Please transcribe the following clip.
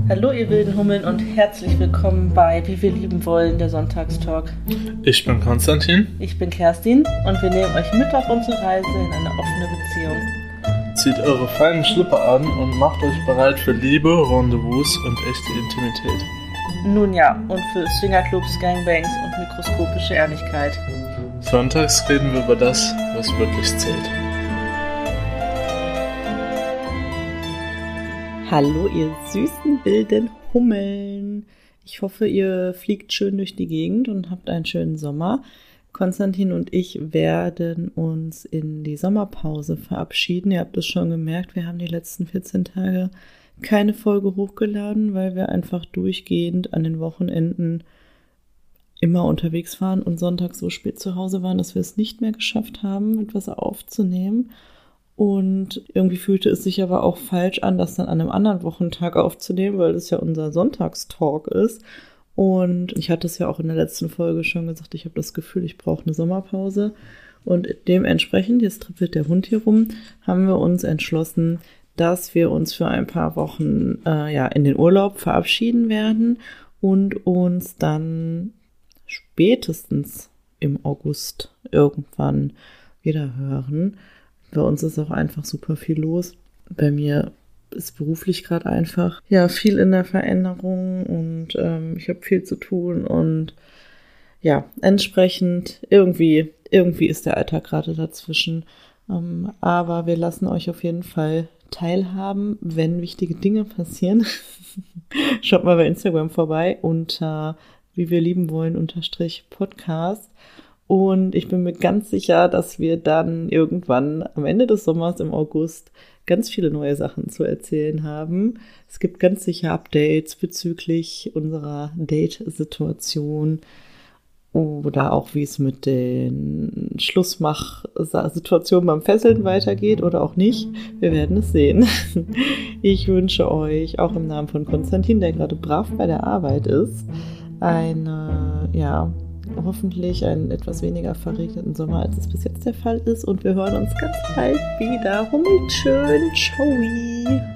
Hallo ihr wilden Hummeln und herzlich willkommen bei Wie wir lieben wollen, der Sonntagstalk. Ich bin Konstantin. Ich bin Kerstin und wir nehmen euch mit auf unsere Reise in eine offene Beziehung. Zieht eure feinen Schlüpper an und macht euch bereit für Liebe, Rendezvous und echte Intimität. Nun ja, und für Swingerclubs, Gangbangs und mikroskopische Ehrlichkeit. Sonntags reden wir über das, was wirklich zählt. Hallo ihr süßen wilden Hummeln. Ich hoffe, ihr fliegt schön durch die Gegend und habt einen schönen Sommer. Konstantin und ich werden uns in die Sommerpause verabschieden. Ihr habt es schon gemerkt, wir haben die letzten 14 Tage keine Folge hochgeladen, weil wir einfach durchgehend an den Wochenenden immer unterwegs waren und sonntags so spät zu Hause waren, dass wir es nicht mehr geschafft haben, etwas aufzunehmen. Und irgendwie fühlte es sich aber auch falsch an, das dann an einem anderen Wochentag aufzunehmen, weil das ja unser Sonntagstalk ist. Und ich hatte es ja auch in der letzten Folge schon gesagt, ich habe das Gefühl, ich brauche eine Sommerpause. Und dementsprechend, jetzt trippelt der Hund hier rum, haben wir uns entschlossen, dass wir uns für ein paar Wochen in den Urlaub verabschieden werden und uns dann spätestens im August irgendwann wieder hören. Bei uns ist auch einfach super viel los. Bei mir ist beruflich gerade einfach viel in der Veränderung und ich habe viel zu tun und entsprechend irgendwie ist der Alltag gerade dazwischen. Aber wir lassen euch auf jeden Fall teilhaben, wenn wichtige Dinge passieren. Schaut mal bei Instagram vorbei unter wie wir lieben wollen _Podcast. Und ich bin mir ganz sicher, dass wir dann irgendwann am Ende des Sommers im August ganz viele neue Sachen zu erzählen haben. Es gibt ganz sicher Updates bezüglich unserer Date-Situation oder auch wie es mit den Schlussmach-Situationen beim Fesseln weitergeht oder auch nicht. Wir werden es sehen. Ich wünsche euch auch im Namen von Konstantin, der gerade brav bei der Arbeit ist, hoffentlich einen etwas weniger verregneten Sommer, als es bis jetzt der Fall ist. Und wir hören uns ganz bald wieder. Hummelt schön. Ciao.